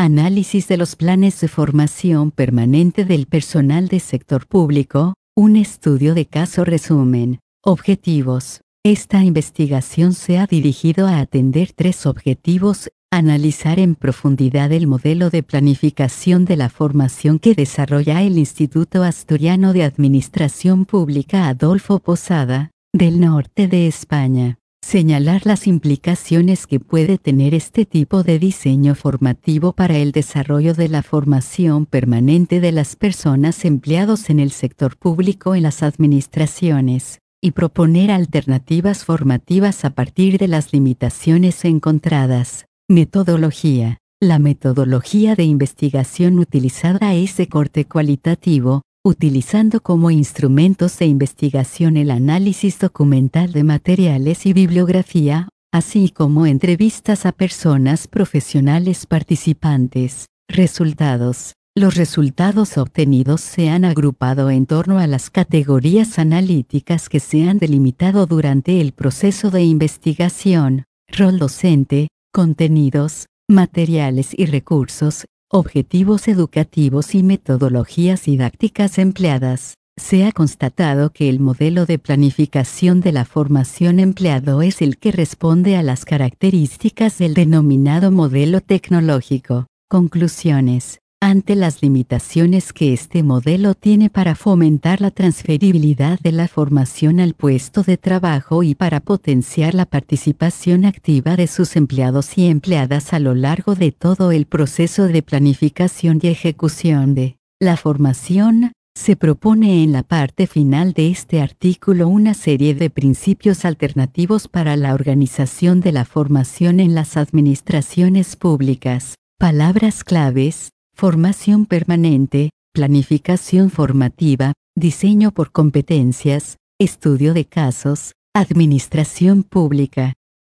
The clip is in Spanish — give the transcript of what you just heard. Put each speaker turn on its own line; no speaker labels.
Análisis de los planes de formación permanente del personal de sector público, un estudio de caso resumen. Objetivos. Esta investigación se ha dirigido a atender 3 objetivos: analizar en profundidad el modelo de planificación de la formación que desarrolla el Instituto Asturiano de Administración Pública Adolfo Posada, del norte de España. Señalar las implicaciones que puede tener este tipo de diseño formativo para el desarrollo de la formación permanente de las personas empleados en el sector público en las administraciones, y proponer alternativas formativas a partir de las limitaciones encontradas. Metodología. La metodología de investigación utilizada es de corte cualitativo, utilizando como instrumentos de investigación el análisis documental de materiales y bibliografía, así como entrevistas a personas profesionales participantes. Resultados. Los resultados obtenidos se han agrupado en torno a las categorías analíticas que se han delimitado durante el proceso de investigación: rol docente, contenidos, materiales y recursos, objetivos educativos y metodologías didácticas empleadas. Se ha constatado que el modelo de planificación de la formación empleado es el que responde a las características del denominado modelo tecnológico. Conclusiones. Ante las limitaciones que este modelo tiene para fomentar la transferibilidad de la formación al puesto de trabajo y para potenciar la participación activa de sus empleados y empleadas a lo largo de todo el proceso de planificación y ejecución de la formación, se propone en la parte final de este artículo una serie de principios alternativos para la organización de la formación en las administraciones públicas. Palabras claves: formación permanente, planificación formativa, diseño por competencias, estudio de casos, administración pública.